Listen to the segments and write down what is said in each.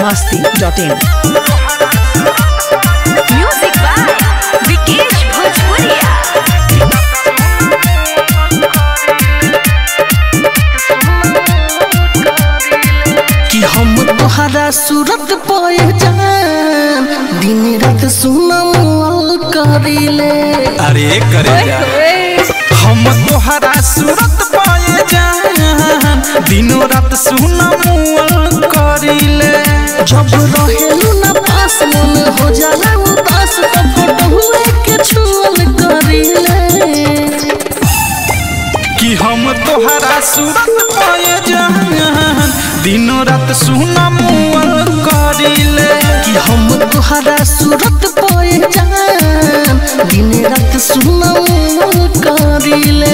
biharmasti.in Music by Vikesh Bhojpuria. कि हम तोहरा सूरत पाए जान दिन रात सुनम करिले। अरे करे जा हम तोहरा सूरत पाए जान दिनों रात सुनम करिले। जब रहेलू ना पास मन हो जाला उदास तो फोटो हुए के छुअल करिले। कि हम तोहरा सूरत पाए जान दिनों रात सुनम करिले। कि हम तोहरा सूरत पाए जान दिन रात सुनम करिले।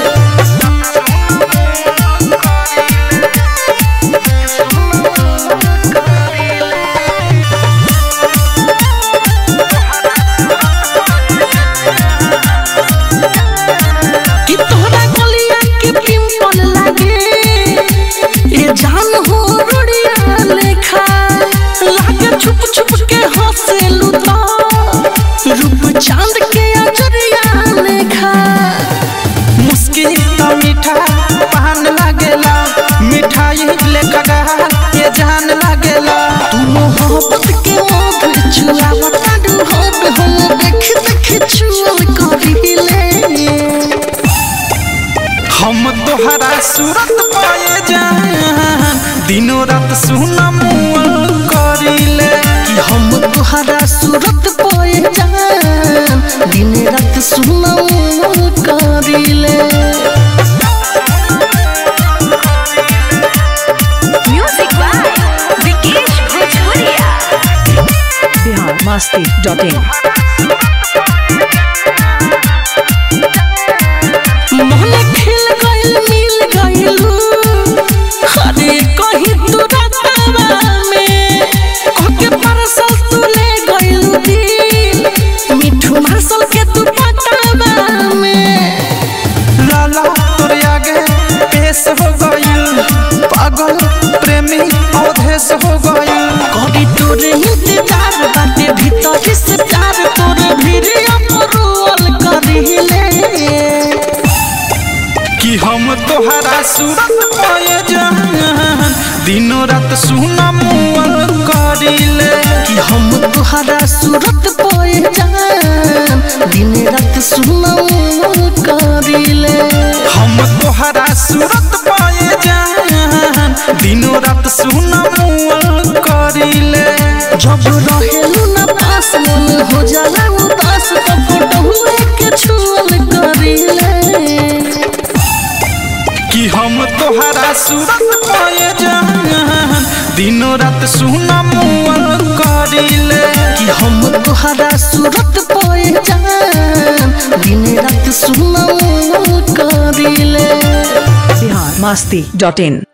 कि तोहरा गलिया के पिंपल लागे ए जान हो रुड़िया लेखा लागे छुप छुप के हंसेलू तो रूप चांद के अजरिया लेखा। मुस्किन तो मीठा पान लागेला मिठाई लेकर ये जान लागेला। तू मोहब्बत के मधुर चुरावता डूब हम देख देख छुअल करिले। हम तोहरा सूरत पाए जान दिनों रात सुनम करिले। कि हम तोहरा सूरत पाए जान दिन रात सुनम करिले। Music by Vikesh Bhojpuria. biharmasti.in Mohan खिल गइल मिल गइलू अरे कहीं तू रातवा में कहके परसल तू ले गइलू दिल मिठू मार्शल के तू पटावा में। लाला तोरे आगे पेश हो गइल पागल प्रेमी अवधेश हो गइल। कभी तोरे इंतजार बाटे भीतर से प्यार तोरे भीरे अमरुअल करिले। कि हम तोहरा सूरत पाए जान दिनों रात सुनम करिले। कि हम तोहरा सूरत पाए जान दिन रात सुनम करिले। हम तोहरा सूरत पाए जान दिनों रात सुनम करिले। जब रहेलू ना पास मन हो जाला उदास तो फोटो हुए के छुअल करिले। कि हम तोहरा सूरत पाए जान दिनों रात सुनम करिले। कि हम तोहरा सूरत पाए जान दिन रात सुनम करिले। biharmasti.in